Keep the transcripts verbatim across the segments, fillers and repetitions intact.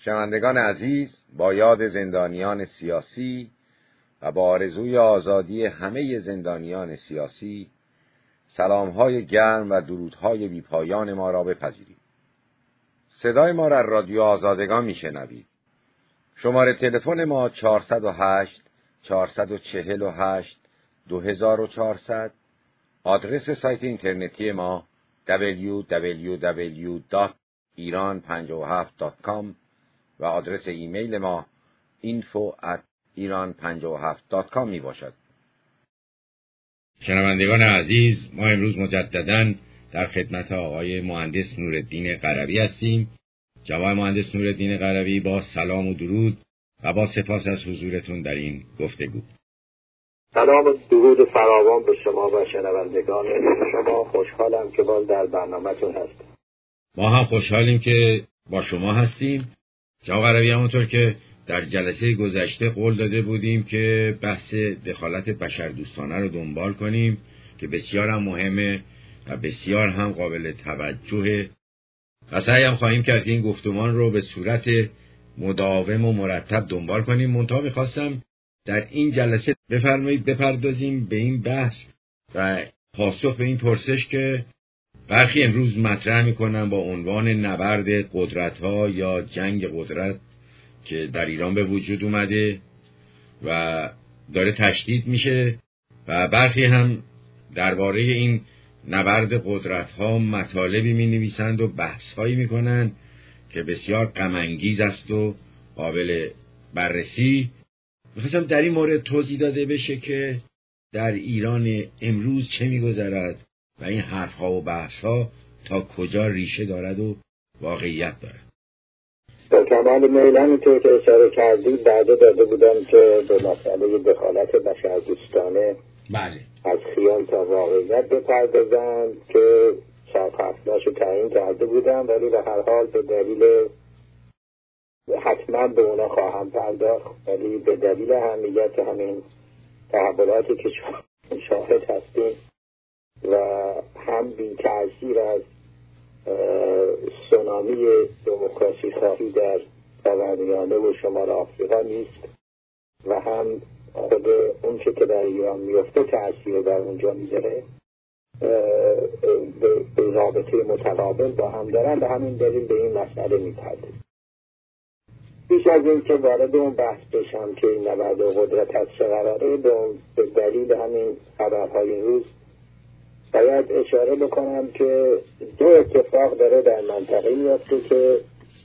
شنوندگان عزیز، با یاد زندانیان سیاسی و با آرزوی آزادی همه زندانیان سیاسی، سلام‌های گرم و درودهای بی‌پایان ما را بپذیرید. صدای ما را رادیو آزادگان میشنوید. شماره تلفن ما چهارصد و هشت چهارصد و چهل و هشت دو هزار و چهارصد، آدرس سایت اینترنتی ما دبلیو دبلیو دبلیو دات ایران پنجاه و هفت دات کام و آدرس ایمیل ما اینفو ات ایران پنجاه و هفت دات کام می باشد. شنوندگان عزیز، ما امروز مجدداً در خدمت آقای مهندس نورالدین قروی هستیم. جناب مهندس نورالدین قروی، با سلام و درود و با سپاس از حضورتون در این گفتگو. سلام و درود فراوان به شما و شنوندگان شما. خوشحالم که باز در برنامه‌تون هستم. ما هم خوشحالیم که با شما هستیم. جناب قروی، همونطور که در جلسه گذشته قول داده بودیم که بحث دخالت بشردوستانه رو دنبال کنیم که بسیار هم مهمه و بسیار هم قابل توجهه و سعی هم خواهیم کرد که این گفتمان رو به صورت مداوم و مرتب دنبال کنیم. منتها می‌خواستم در این جلسه بفرمایید بپردازیم به این بحث و پاسخ به این پرسش که برخی امروز مطرح میکنن با عنوان نبرد قدرت‌ها یا جنگ قدرت که در ایران به وجود اومده و داره تشدید میشه و برخی هم درباره این نبرد قدرت‌ها مطالبی می‌نویسند و بحث‌هایی می‌کنند که بسیار غم‌انگیز است و قابل بررسی. می‌خواستم در این مورد توضیح داده بشه که در ایران امروز چه می‌گذرد و این حرف‌ها و بحث‌ها تا کجا ریشه دارد و واقعیت دارد. با کمال میلان تو که اشاره کردید، بعد داده بودم که به مسئله دخالت بشردوستانه بله از خیال تا واقعیت بپردازم که شرط اصلاشو تعیین کرده بودم، ولی به هر حال به دلیل حتما به اونا خواهم پرداخت، ولی به دلیل اهمیت همین تحولاتی که شاهد هستیم و هم بی تأثیر از سونامی دموکراسی خواهی در خاورمیانه و شمال آفریقا نیست و هم خود اون چه که در ایران میفته تأثیر در اونجا میذاره، به رابطه متقابل با هم دارن. به همین دلیل به این مسئله میپرده. پیش از این که وارد اون بحث بشم که این نبرد قدرت از چه قراره، به دلیل همین خبرهای این روز باید اشاره بکنم که دو اتفاق داره در منطقه میفته که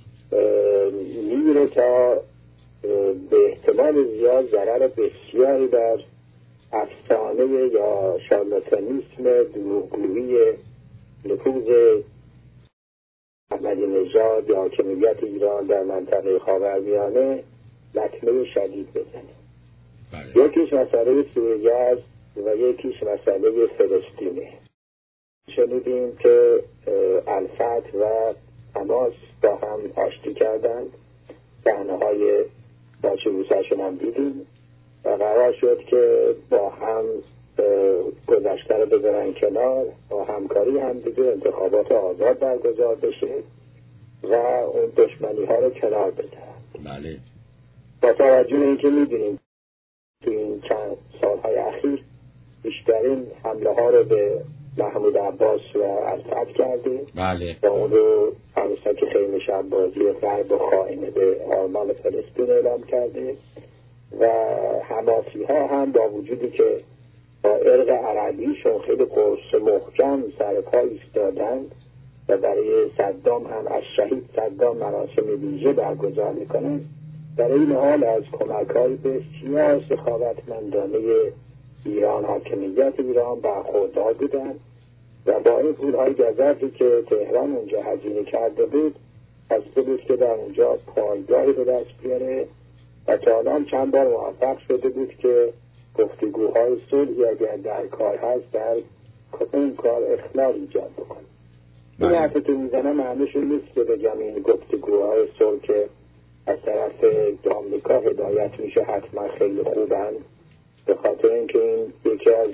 میره تا به احتمال زیاد ضرر بسیاری در افسانه یا شارلاتانیسم دروغگویی نفوذ احمدی نژاد یا حاکمیت ایران در منطقه خاورمیانه لطمه شدید بزنه. بله. یکیش مسئله سوریه است و یکیش مسئله فلسطینه. شنیدیم که الفتح و حماس با هم آشتی کردند، صحنه‌های باچه‌بوسه‌شون هم دیدیم و قرار شد که با هم گذشته رو بذارن کنار، با همکاری هم دیگه انتخابات آزاد برگزار بشه و اون دشمنی ها رو کنار بذارن. بله. با توجه به اینکه می‌دونیم تو این چند سالهای اخیر بیشترین حمله ها رو به محمود عباس و الفتح کرده. بله. و اون رو عروسک خیمه شبازی غرب و خائنه به آرمان فلسطین اعلام کرده و حماسی ها هم با وجودی که با ارق عربیشون خیلی قرص محکم سر پا ایستادند و برای صدام هم از شهید صدام مراسم ویژه برگزار میکنن، در این حال از کمک های بسیار سخاوتمندانه ایران، حاکمیت ایران برخوردار بودن و با این پولهای گزافی که تهران اونجا هزینه کرده بود خواسته بود که در اونجا پایگاهی به دست بیاره و تا الان چند بار موفق شده بود که گفتگوهای صلحی اگر در کار هست در اون کار اخلال ایجاد بکنه. این حرفی که میزنه معنیش نیست که بگم این گفتگوهای صلح که از طرف آمریکا هدایت میشه حتما خیلی خوبن، به خاطر اینکه این یکی از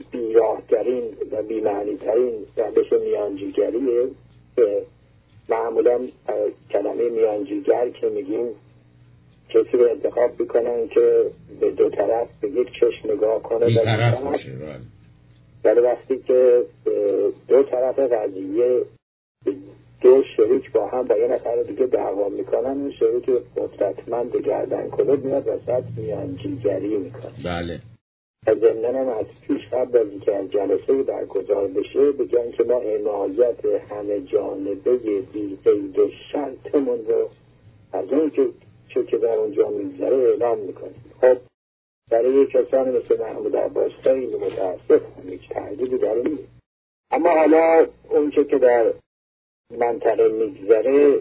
بیراهترین و بی‌معنی‌ترین روش میانجیگریه که معمولا معمولا کلمه میانجیگر که میگیم کسی رو انتخاب بکنن که به دو طرف به یک چشم نگاه کنه بی طرف باشه. ولی وقتی که دو طرف قضیه دو شریک با هم با یه نفر دیگه دعوا میکنن، اون شریک قدرتمند گردن کلوب میاد وسط میانجیگری میکنه. بله. از ضمن هم از پیش قبل از اینکه از جلسه برگزار بشه بگن که ما عنایت همه جانبه بی قید و شرطمون رو از اون که چه که در اونجا میگذره اعلام میکنیم. خب برای کسانی مثل محمود عباس خیلی متاسف هیچ تردیدی در این نیست. اما حالا اون که که در منطقه میگذره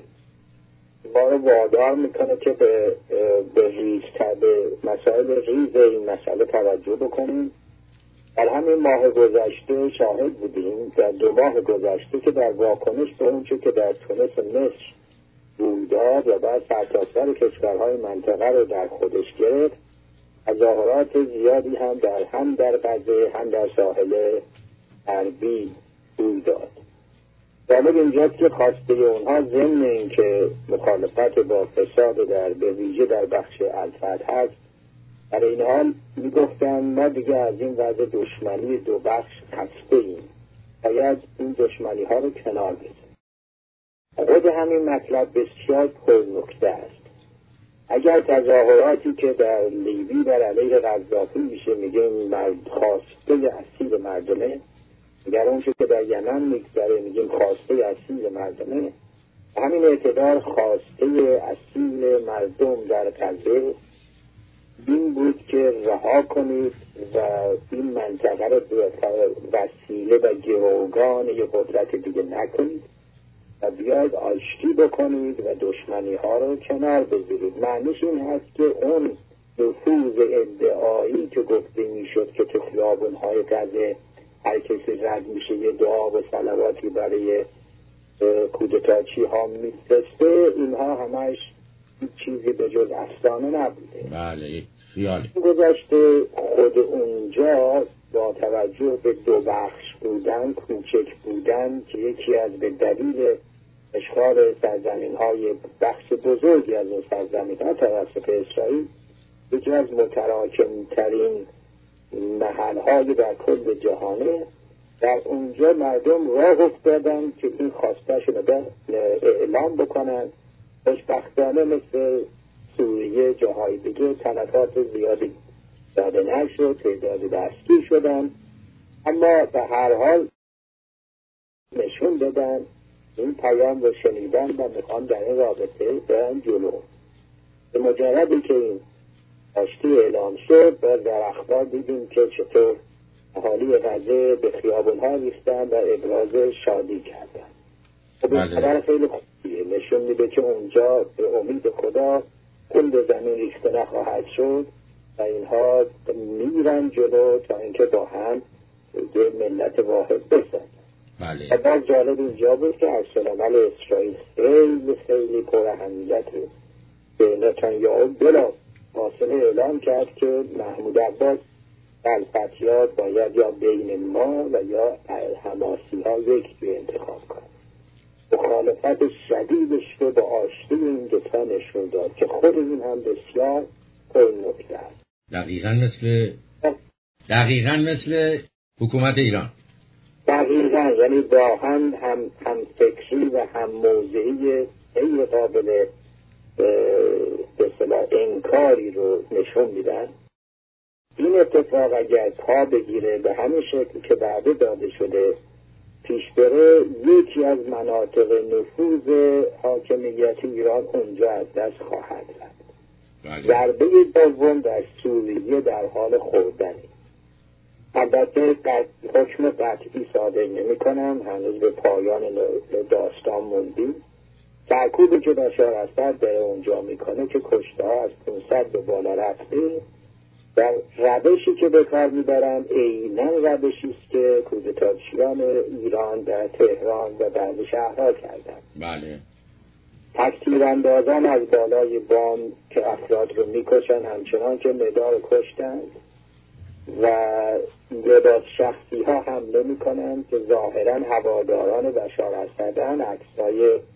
ما رو وادار میکنه که به به ریز به مسائل ریز این مسئله توجه بکنیم. در همین ماه گذشته شاهد بودیم، در دو ماه گذشته که در واکنش به اون چه که در تونس و مصر روی داد و بعد سرتاسر کشورهای منطقه رو در خودش گرفت، تظاهرات زیادی هم در هم در غزه هم در ساحل غربی روی داد. جالب اینجاست که خواسته اونها ضمن این که مخالفت با فساد در به ویژه در بخش الفتح هست، در این حال میگفتن ما دیگه از این وضع دشمنی دو بخش خسته ایم، باید این دشمنی ها رو کنار بذاریم. خود همین مطلب بسیار پر نکته است. اگر تظاهراتی که در لیبی در علیه قذافی میشه میگه مرد خواسته اصیل مردمه، اگر اون که در یمن میگذره میگیم خواسته اصیل مردمه، همین اعتبار خواسته اصیل مردم در غزه این بود که رها کنید و این منطقه رو وسیله و گروگان یه قدرت دیگه نکنید و بیاید آشتی بکنید و دشمنی ها رو کنار بذارید. معنیش این هست که اون نفوذ ادعایی که گفته میشد که تو خیابون های غزه هر کسی رد میشه یه دعا و صلواتی برای کودتاچی ها میفرسته، اینها همش چیزی به جز افسانه نبوده. بله خیالی گذشته خود اونجا با توجه به دو بخش بودن، کوچک بودن که یکی از به دلیل اشغال سرزمین های بخش بزرگی از اون سرزمین ها توسط اسرائیل یکی از متراکم ترین محل های در کل جهانه، در اونجا مردم راه افتادن که این خواستهشون رو اعلام بکنن. خوشبختانه مثل سوریه جاهای دیگه تلفات زیادی داده نشد، تعدادی دستگیر شدن، اما به هر حال نشون دادن این پیام رو شنیدن و میخوان در این رابطه برن جلو. به مجردی که این آشتی اعلام شد و در اخبار دیدیم که چطور اهالی غزه به خیابون‌ها ریختن و ابراز شادی کردن. خب این خبر خیلی خوبیه، نشون میده که اونجا به امید خدا کل زمین ریخته نخواهد شد و اینها میرن جلو تا اینکه با هم یه ملت واحد بسازن. بله. و باز جالب اینجا بود که عکس‌العمل اسرائیل خیلی خیلی پر اهمیته. به نتانیاهو بلا فاصله اعلام کرد که محمود عباس الفتیات باید یا بین ما و یا حماسی ها یک جوی انتخاب کنه. مخالفت شدیدش رو با آشتی این دوتا نشون داد که خود این هم بسیار پر نکته است. دقیقا مثل دقیقا مثل حکومت ایران. دقیقا، یعنی با هم هم, هم فکری و هم موضعی غیر قابل به اصطلاح انکاری رو نشون میدن. این اتفاق اگر پا بگیره به همین شکل که بعد داده شده پیش بره، یکی از مناطق نفوذ حاکمیت ایران اونجا از دست خواهد رفت. ضربه دوم در سوریه در حال خوردنی. البته حکم قطعی صادر نمی کنم، هنوز به پایان داستان موندیم. سرکوبی که بشار اسد در اونجا میکنه که کشته ها از پانصد به بالا رفته، در روشی که به کار میبرن عیناً روشی است که کودتاچیان ایران در تهران و بعضی شهرها کردن. بله. تکتیراندازان از بالای بام که افراد رو میکشن همچنان که مدار کشتند و لباس شخصی ها حمله میکنن که ظاهراً هواداران بشار اسدن، عکسای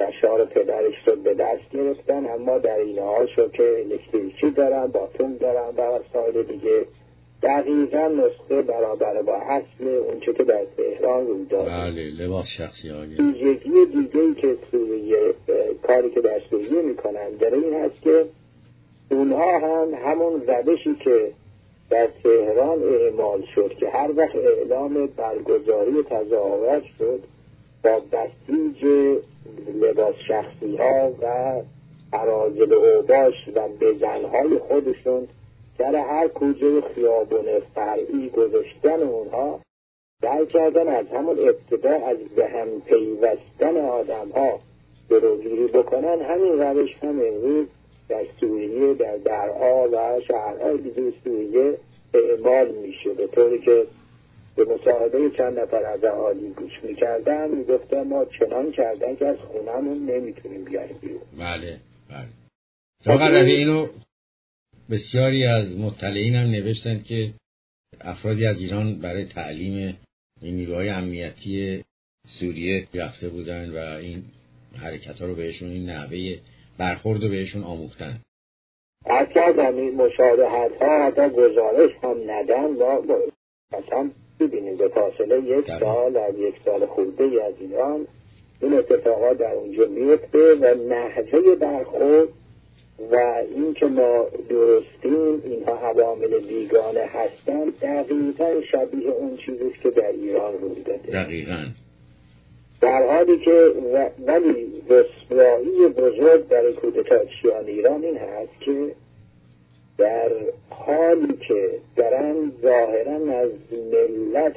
بشار پدرش رو به دست گرفتن، اما در این حال شو که الکتریکی دارن، باتوم دارن و وسایل دیگه، دقیقا نسخه برابر با اصل اونچه که در تهران روی داده. بله، لباس شخصی هایی. ویژگی دیگه‌ای که سوریه کاری که در سوریه میکنن داره این هست که اونها هم همون روشی که در تهران اعمال شد که هر وقت اعلام برگزاری تظاهرات شد با بسیج لباس شخصی ها و اراذل اوباش و بزنهای خودشون در هر کوچه خیابون فرعی گذاشتن اونها، سعی کردن از همون ابتدا از به هم پیوستن آدم ها جلوگیری بکنن. همین روش هم امروز در سوریه، در درعا و شهرهای دیگه سوریه اعمال میشه، به طوری که به مصاحبه چند نفر از اهالی گوش میکردن میگفتن ما چنان کردن که از خونمون نمیتونیم بیاییم بیرون. بله بله. جناب قربی، اینو بسیاری از مطلعین هم نوشتن که افرادی از ایران برای تعلیم این نیروهای امنیتی سوریه رفته بودن و این حرکت ها رو بهشون، این نحوه برخورد رو بهشون آموختن. حتی از این مشابهت ها حتی گزارش هم ندن و مثلا ببینید به فاصله یک داره. سال از یک سال خورده ای از ایران این اتفاقات در اونجا میفته و نحوه برخورد و این که ما درستیم اینها عوامل بیگانه هستن دقیقا شبیه اون چیزیست که در ایران روی داده. دقیقا. در حالی که ولی رسوایی بزرگ در کودتاچیان ایران این هست که در حالی که دارن ظاهرا از ملت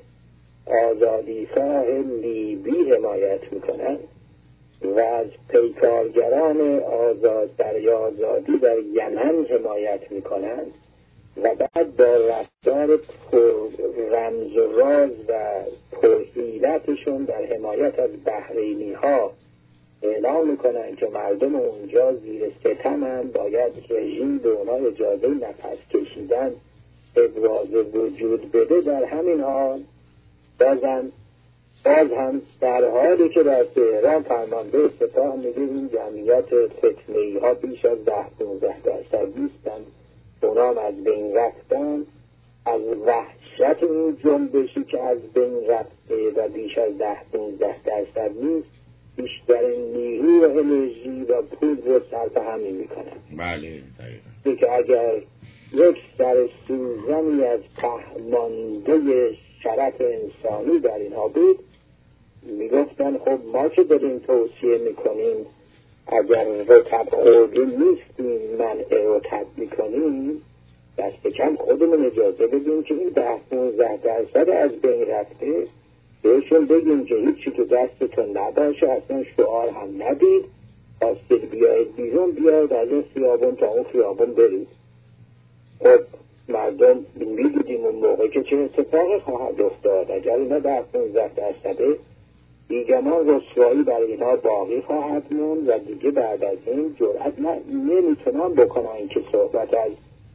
آزادیخواه لیبی حمایت میکنن و از پیکارگران آزاد برای آزادی در یمن حمایت میکنن و بعد با رفتار پر رمز و راز و پرحیلتشون در حمایت از بحرینی ها اعلام میکنن که مردم اونجا زیر ستم هم باید رژیم به اونا اجازه نفس کشیدن ابراز وجود بده. در همین حال بازم باز هم در حالی که در تهران فرمانده سپاه میگه این جمعیت فتنه‌ای ها بیش از ده پانزده درصد نیستن، اونا هم از بین رفتن. از وحشت این جنبشی که از بین رفته و بیش از ده پانزده درصد نیست، بیشترین نیرو و انرژی و پول رو صرف همین میکنن. بله دقیقا. که اگر یک سر سوزنی از پهمانده شرف انسانی در اینها بود میگفتن خب ما که داریم توصیه میکنیم اگر رتب خورده نیستیم منع رتب میکنیم، دست کم خودمون اجازه بدیم که این ده پونزده درصد از بین رفته بهشون بگیم که هیچی تو دستتون نباشه، اصلا شعار هم ندید، خواستید بیاید بیرون بیاید از این خیابون تا اون خیابون برید. خب مردم میدیدیم اون موقع که چه اتفاقی خواهد افتاد. اگر اینا ده پونزده درصده بیگمان رسوایی برای اینها باقی خواهد موند و دیگه بعد از این جرأت نمیتونن بکنن که صحبت از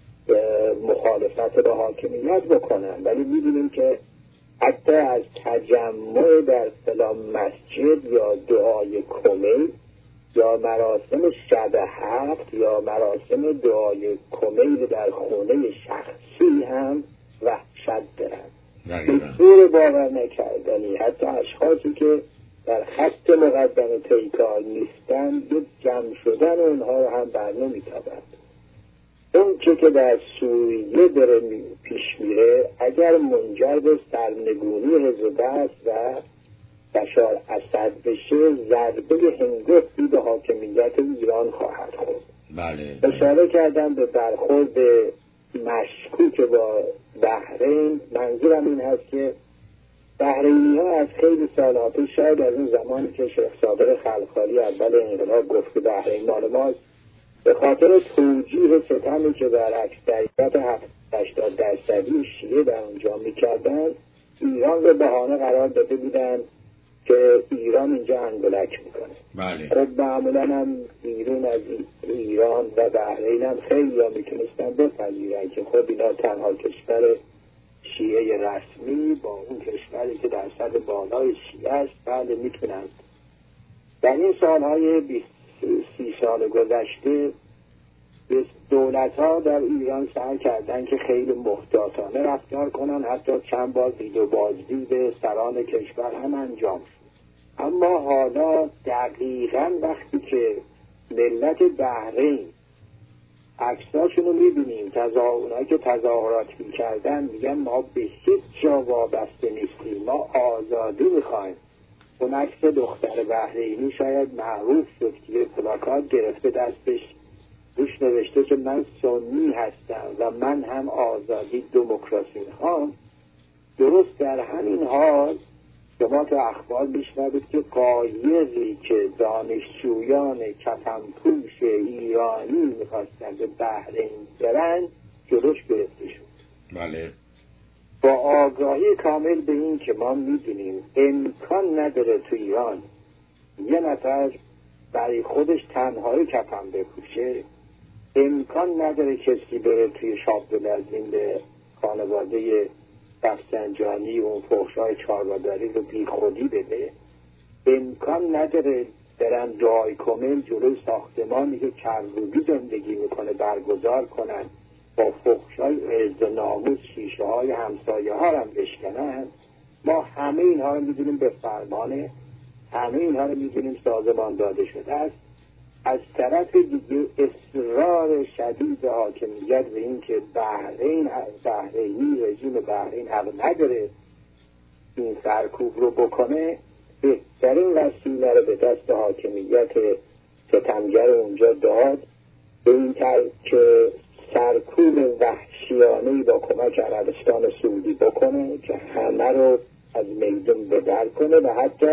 مخالفت با حاکمیت بکنن. ولی میدونیم که حتی از تجمع در فلان مسجد یا دعای کمیل یا مراسم شب هفت یا مراسم دعای کمیل در خونه شخصی هم وحشت دارن. به طور باور نکردنی حتی اشخاصی که در خط مقدم پیکار نیستن یک جمع شدن اونها رو هم بر نمی‌تابند. اون که که در سوریه داره پیش میره اگر منجر به سرنگونی حزب بعث و بشار اسد بشه ضربه هنگفتی به حاکمیت ایران خواهد خورد. بله. اشاره کردم به برخورد مشکوک با بحرین. منظورم این هست که بحرینی ها از خیلی سال پیش، شاید از اون زمانی که شیخ صادق خلخالی اول انقلاب گفت که بحرین مال ماست، به خاطر توجیه ستمی که در اکثریت هفتاد هشتاد درصدی شیعه در اونجا میکردن ایران رو بهانه قرار داده بودن که ایران اینجا انگولک میکنه. بله. خب معمولا هم بیرون از ایران و بحرین هم خیلی ها میتونستن بپذیرن که خب اینا تنها کشور شیعه رسمی با اون کشوری که در سطح بالای شیعه است، بله میتونن در این سالهای بیست سی سال گذشته دولت ها در ایران سعی کردن که خیلی محتاطانه رفتار کنن، حتی چند بار دید و بازدید به سران کشور هم انجام شد. اما حالا دقیقاً وقتی که ملت بحرین عکساشون رو میبینیم، تظاهرایی که تظاهرات میکردن، میگن ما به هیچ جا وابسته نیستیم، ما آزادی میخوایم. اون عکس دختر بحرینی شاید معروف شد که یه پلاکارد گرفته دستش، روش نوشته که من سنی هستم و من هم آزادی دموکراسی میخوام. درست در همین حال شما تو اخبار میشنوید که قایقی که دانشجویان کفنپوش ایرانی میخواستن به بحرین برن جلوش گرفته شد. بله. با آگاهی کامل به این که ما میدونیم امکان نداره تو ایران یه نفر برای خودش تنهایی کفن بپوشه، امکان نداره کسی بره توی شابدالعظیم به خانواده رفسنجانی و اون فحشای چارباداری رو بی خودی بده، امکان نداره برن دعای کمل جلوی ساختمانی که کروبی زندگی میکنه برگزار کنن، با فحشای عرض و ناموس شیشه های همسایه ها هم بشکنن. ما همه اینها رو میدونیم به فرمانه، همه اینها رو میدونیم سازمان داده شده است. از طرف دیگه اصرار شدید حاکمیت به این که بحرین بحرینی رژیم بحرین حق نداره این سرکوب رو بکنه، بهترین وسیله رو به دست حاکمیت ستمگر اونجا داد، به این طرح که سرکوب وحشیانه‌ای با کمک عربستان سعودی بکنه که همه رو از میدون بدر کنه و حتی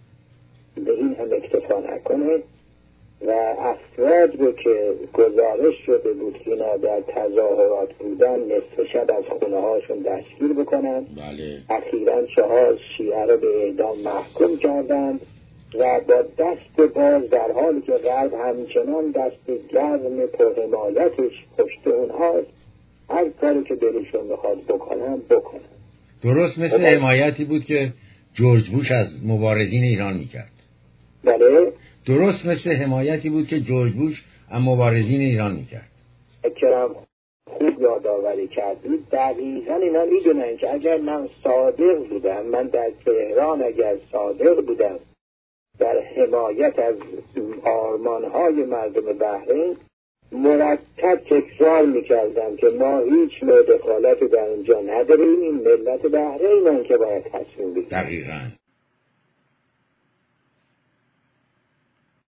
به این هم اکتفا نکنه و افراد رو که گزارش شده بود که اینا در تظاهرات بودن نصف شب از خونه هاشون دستگیر بکنن. بله. اخیراً چهار شیعه رو به اعدام محکوم کردند و با دست باز در حالی که غرب همچنان دست گرم پرحمایتش پشت اونهاست، هر کاری که دلشون بخواد بکنن بکنن. درست مثل بله. حمایتی بود که جورج بوش از مبارزین ایران میکرد. بله. درست مثل حمایتی بود که جورج بوش از مبارزین ایران میکرد. اکرام خوب یادآوری کردید. دقیقاً اینا میدونن که اگر من صادق بودم، من در تهران اگر صادق بودم در حمایت از آرمانهای مردم بحرین، مرتب تکرار میکردم که ما هیچ نوع دخالتی در اونجا نداریم، این ملت بحرینن که باید تصمیم بگیرن. دقیقاً